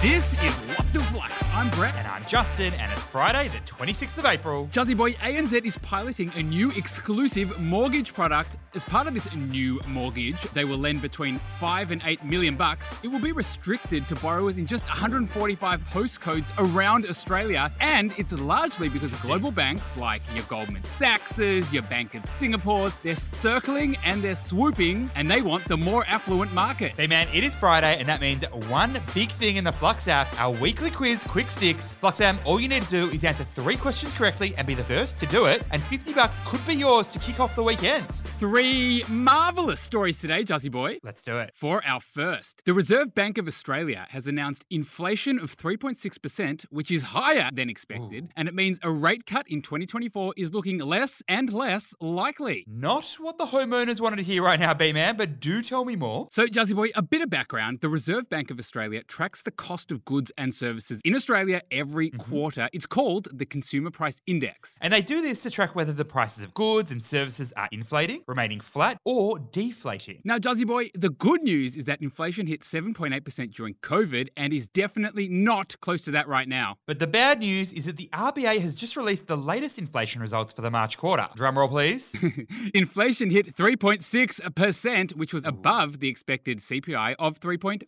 This is What the Flux. I'm Brett. And I'm Justin, and it's Friday, the 26th of April. Juzzy Boy, ANZ is piloting a new exclusive mortgage product. As part of this new mortgage, they will lend between 5 and 8 million bucks. It will be restricted to borrowers in just 145 postcodes around Australia, and it's largely because of global banks like your Goldman Sachs's, your Bank of Singapore's. They're circling and they're swooping, and they want the more affluent market. Hey man, it is Friday, and that means one big thing in the Flux app, our weekly quiz, Quick Sticks. Flux fam, all you need to do is answer 3 questions correctly and be the first to do it, and 50 bucks could be yours to kick off the weekend. 3 marvellous stories today, Juzzy Boy. Let's do it. For our first, the Reserve Bank of Australia has announced inflation of 3.6%, which is higher than expected, and it means a rate cut in 2024 is looking less and less likely. Not what the homeowners wanted to hear right now, B-Man, but do tell me more. So, Juzzy Boy, a bit of background. The Reserve Bank of Australia tracks the cost of goods and services in Australia every quarter. It's called the Consumer Price Index. And they do this to track whether the prices of goods and services are inflating, remaining flat, or deflating. Now, Juzzy Boy, the good news is that inflation hit 7.8% during COVID and is definitely not close to that right now. But the bad news is that the RBA has just released the latest inflation results for the March quarter. Drum roll, please. Inflation hit 3.6%, which was above the expected CPI of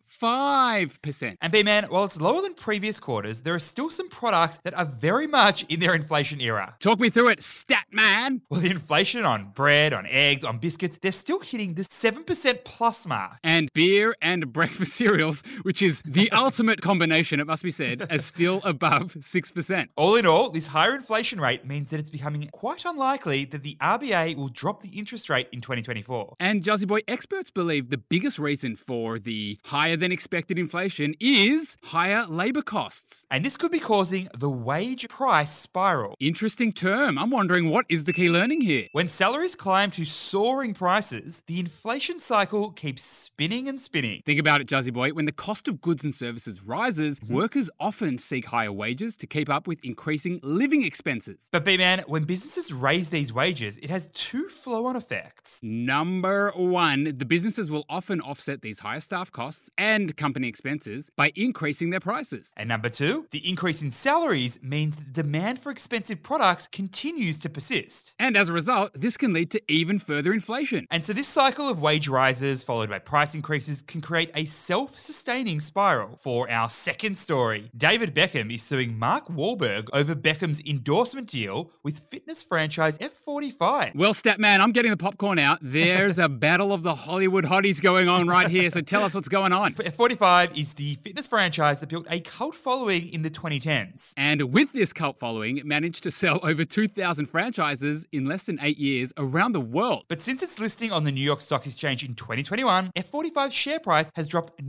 3.5%. And B-Man, while it's lower than previous quarters, there are still some products that are very much in their inflation era. Talk me through it, stat man. Well, the inflation on bread, on eggs, on biscuits, they're still hitting the 7% plus mark. And beer and breakfast cereals, which is the ultimate combination, it must be said, as still above 6%. All in all, this higher inflation rate means that it's becoming quite unlikely that the RBA will drop the interest rate in 2024. And Juzzy Boy, experts believe the biggest reason for the higher than expected inflation is higher labour costs. And this could be causing the wage price spiral. Interesting term. I'm wondering, what is the key learning here? When salaries climb to soaring prices, the inflation cycle keeps spinning and spinning. Think about it, Juzzy Boy. When the cost of goods and services rises, workers often seek higher wages to keep up with increasing living expenses. But B-Man, when businesses raise these wages, it has 2 flow-on effects. Number 1, the businesses will often offset these higher staff costs and company expenses by increasing their prices. And number 2, the increase in salaries means that the demand for expensive products continues to persist. And as a result, this can lead to even further inflation. And so this cycle of wage rises followed by price increases can create a self-sustaining spiral. For our second story, David Beckham is suing Mark Wahlberg over Beckham's endorsement deal with fitness franchise F45. Well, Statman, I'm getting the popcorn out. There's a battle of the Hollywood hotties going on right here, so tell us what's going on. F45 is the fitness franchise that built a cult following in the 2010s. And with this cult following, it managed to sell over 2,000 franchises in less than 8 years around the world. But since its listing on the New York Stock Exchange in 2021, F45's share price has dropped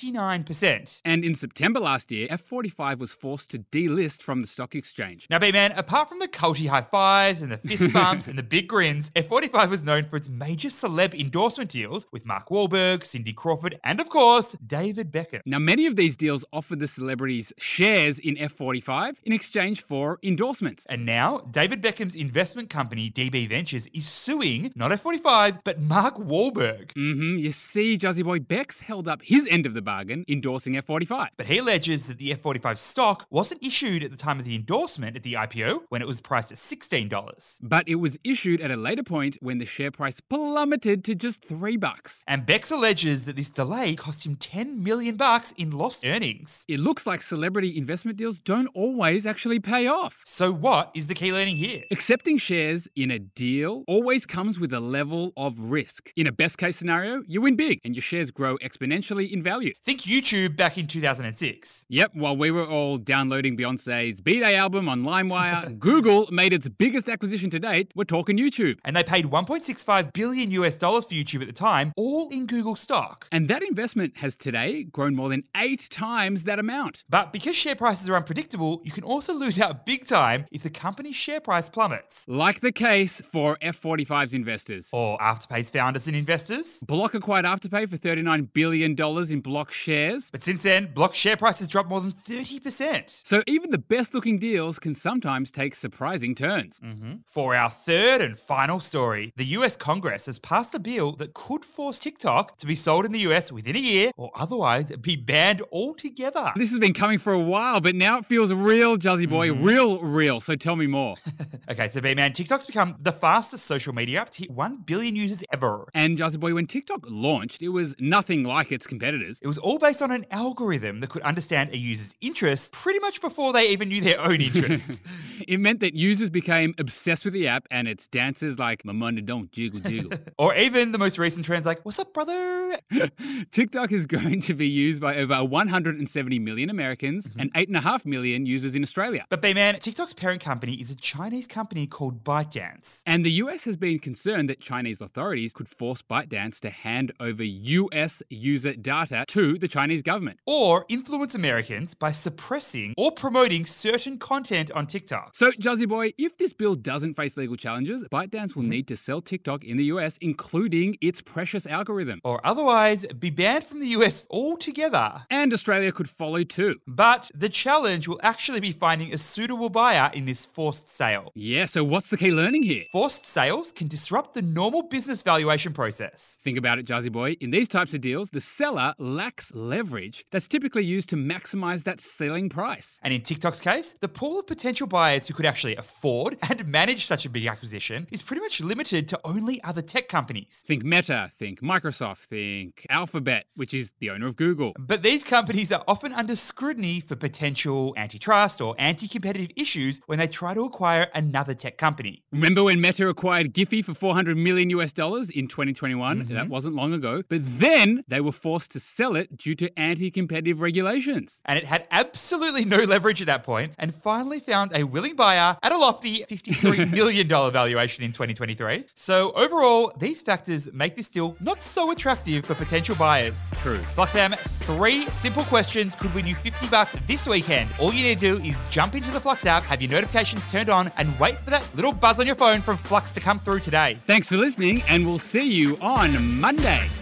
99%. And in September last year, F45 was forced to delist from the stock exchange. Now, B-Man, apart from the culty high fives and the fist bumps and the big grins, F45 was known for its major celeb endorsement deals with Mark Wahlberg, Cindy Crawford, and of course, David Beckham. Now, many of these deals offered the celebrities shares in F45 in exchange for endorsements. And now, David Beckham's investment company, DB Ventures, is suing not F45, but Mark Wahlberg. You see, Juzzy Boy, Bex held up his end of the bargain, endorsing F45. But he alleges that the F45 stock wasn't issued at the time of the endorsement at the IPO when it was priced at $16. But it was issued at a later point when the share price plummeted to just $3. And Bex alleges that this delay cost him $10 million in lost earnings. It looks like celebrity investment deals don't always actually pay off. So what is the key learning here? Accepting shares in a deal always comes with a level of risk. In a best case scenario, you win big and your shares grow exponentially in value. Think YouTube back in 2006. Yep, while we were all downloading Beyonce's B-Day album on LimeWire, Google made its biggest acquisition to date. We're talking YouTube. And they paid $1.65 billion for YouTube at the time, all in Google stock. And that investment has today grown more than 8 times that amount. But because share share prices are unpredictable, you can also lose out big time if the company's share price plummets. Like the case for F45's investors. Or Afterpay's founders and investors. Block acquired Afterpay for $39 billion in Block shares. But since then, Block's share price has dropped more than 30%. So even the best looking deals can sometimes take surprising turns. For our third and final story, the US Congress has passed a bill that could force TikTok to be sold in the US within a year or otherwise be banned altogether. This has been coming for a while, but now it feels real, Juzzy Boy. Real. So tell me more. Okay, so B-Man, TikTok's become the fastest social media app to hit 1 billion users ever. And Juzzy Boy, when TikTok launched, it was nothing like its competitors. It was all based on an algorithm that could understand a user's interests pretty much before they even knew their own interests. It meant that users became obsessed with the app and its dances like "My money don't jiggle jiggle." Or even the most recent trends like, "What's up, brother?" TikTok is going to be used by over 170 million Americans and 8.5 million users in Australia. But B-Man, TikTok's parent company is a Chinese company called ByteDance. And the US has been concerned that Chinese authorities could force ByteDance to hand over US user data to the Chinese government. Or influence Americans by suppressing or promoting certain content on TikTok. So, Juzzy Boy, if this bill doesn't face legal challenges, ByteDance will need to sell TikTok in the US, including its precious algorithm. Or otherwise be banned from the US altogether. And Australia could follow too. But the challenge will actually be finding a suitable buyer in this forced sale. Yeah, so what's the key learning here? Forced sales can disrupt the normal business valuation process. Think about it, Juzzy Boy. In these types of deals, the seller lacks leverage that's typically used to maximize that selling price. And in TikTok's case, the pool of potential buyers who could actually afford and manage such a big acquisition is pretty much limited to only other tech companies. Think Meta, think Microsoft, think Alphabet, which is the owner of Google. But these companies are often under scrutiny for potential antitrust or anti-competitive issues when they try to acquire another tech company. Remember when Meta acquired Giphy for $400 million in 2021? That wasn't long ago. But then they were forced to sell it due to anti-competitive regulations. And it had absolutely no leverage at that point and finally found a willing buyer at a lofty $53 million valuation in 2023. So overall, these factors make this deal not so attractive for potential buyers. True. Flux fam, 3 simple questions could win you $50 this weekend. All you need to do is jump into the Flux app, have your notifications turned on, and wait for that little buzz on your phone from Flux to come through today. Thanks for listening, and we'll see you on Monday.